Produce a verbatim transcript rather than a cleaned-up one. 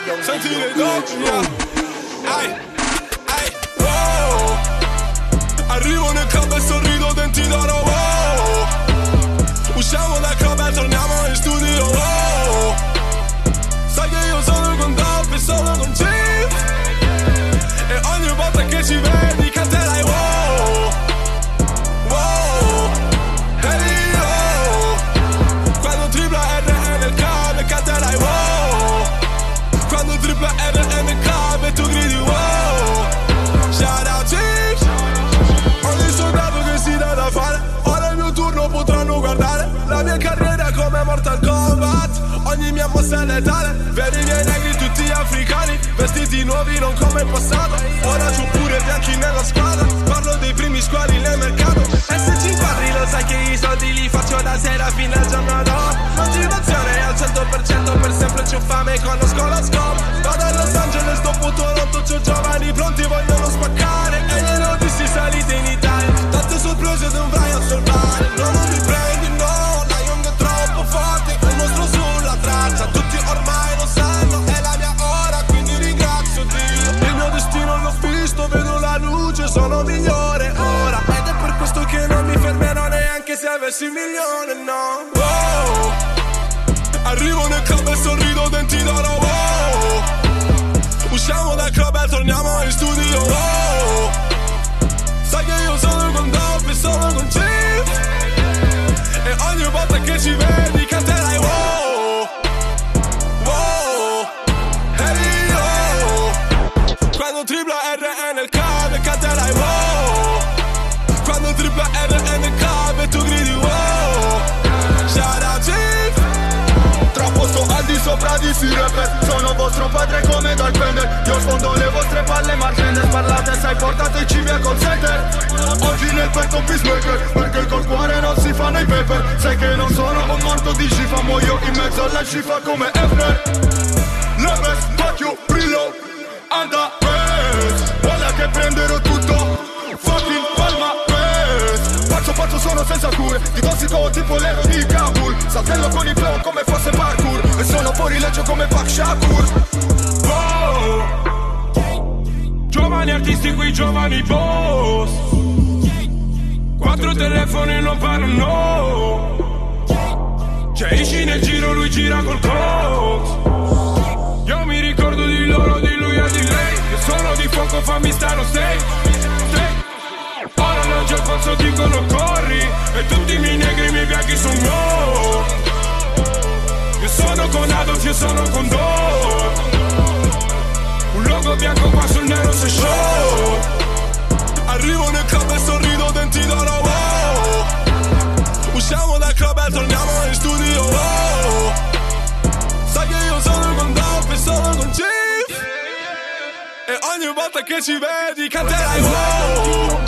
Senti le donne, ai, ai, wow. Arrivo nel club e sorrido, denti d'oro, wow. Usciamo dal club e torniamo in studio, wow. Sai che io sono con Dolph e sono con Chief, e ogni volta che ci vedi canterai wow, wow, hey oh. Quando tripla R è nel club e canterai wow. Quando tripla R è nel club e tu gridi wow. Shout out Chief. Ogni soldato che si dà da fare, ora è il mio turno, potranno guardare la mia carriera come Mortal Kombat. Ogni mia mossa è letale. Vedi i miei negri tutti africani, vestiti nuovi non come il passato. Ora c'ho pure bianchi nella squadra. Parlo dei primi squali nel mercato. E se ci inquadri lo sai che i soldi li faccio da sera fino al giorno dopo. Motivazione al cento per cento, per sempre c'ho fame, conosco lo scopo. Vado a Los Angeles, dopo Toronto c'ho giovani pronti, vogliono spaccare. E glielo dissi salite in Italia, tante sorprese dovrai osservare. No, non mi prendi, no, la Young è troppo forte, un mostro sulla traccia. Tutti ormai lo sanno, è la mia ora, quindi ringrazio Dio. Il mio destino l'ho visto, vedo la luce, sono migliore ora. Ed è per questo che non mi fermerò neanche se avessi il milione, no. Wow. Arrivo nel club e sorrido, denti d'oro, wow. Usciamo dal club e torniamo in studio, wow. Sai che io sono con Dolph e sono con Chief, e ogni volta che ci vedi canterai wow, wow, hey oh. Quando tripla R è nel club e canterai wow. Quando tripla R è nel club e tu gridi wow. Shout out Chief. Troppo sto al di sopra di si rapper. Sono vostro padre come Dark Vader. Io sfondo le vostre palle martende. Parlate sai portateci via call center. Oggi nel petto un peacemaker, perché col cuore non si fanno i paper. Sai che non sono un morto di scifa, muoio in mezzo alla scifa come Efner. Leves, Tokyo, Brillo, anda pes. Guarda che prenderò tutto, fucking palma pes. Pazzo pazzo sono senza cure, di tossico tipo l'ero di Kabul. Saltello con i flow come fosse parkour, e sono fuori legge come Pak Shakur. Wow. Giovani artisti qui, giovani boss. Quattro telefoni non parlano. C'è Ishi nel giro, lui gira col coat. Io mi ricordo di loro, di lui e di lei. Io sono di fuoco, fammi stare stay, stay. Ora non c'è forza, dicono corri, e tutti i miei negri, i miei bianchi sono no. Io sono con Adolf, io sono con Dor. Un logo bianco qua sul nero se show. Arrivo nel club e sorrido, denti d'oro, wow. Usciamo dal club e torniamo in studio, wow. Sai che io sono con Dolph e sono con Chief, e ogni volta che ci vedi canterai wow.